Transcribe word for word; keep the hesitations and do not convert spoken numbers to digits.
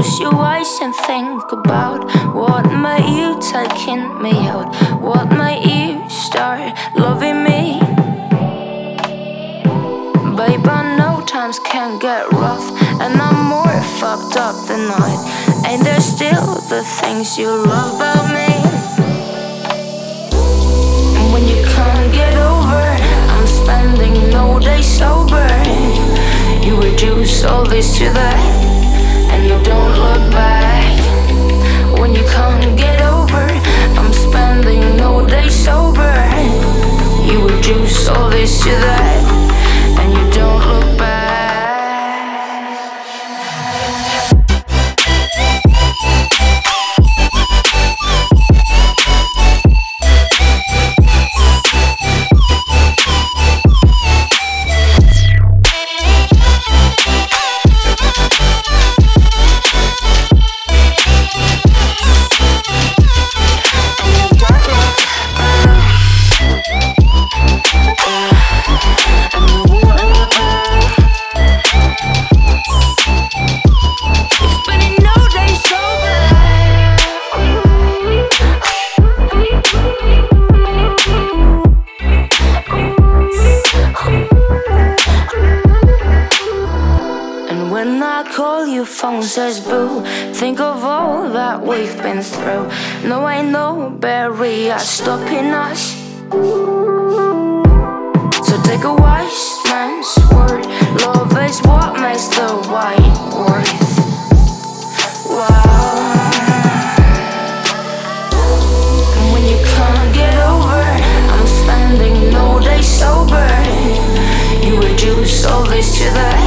close your eyes and think about what made you taking me out, what made you start loving me. Babe, I know times can get rough, and I'm more fucked up than not. Ain't there still the things you love about me? And when you can't get over, I'm spending no day sober. You reduce all this to that, and you don't look back. When you can't get over, I'm spending no day sober. You reduce all this to that, and you don't look back. When I call you, phone says boo. Think of all that we've been through. No, ain't no barrier stopping us. So take a wise man's word. Love is what makes the right worth. Wow. And when you can't get over, I'm spending no day sober. You reduce all this to that,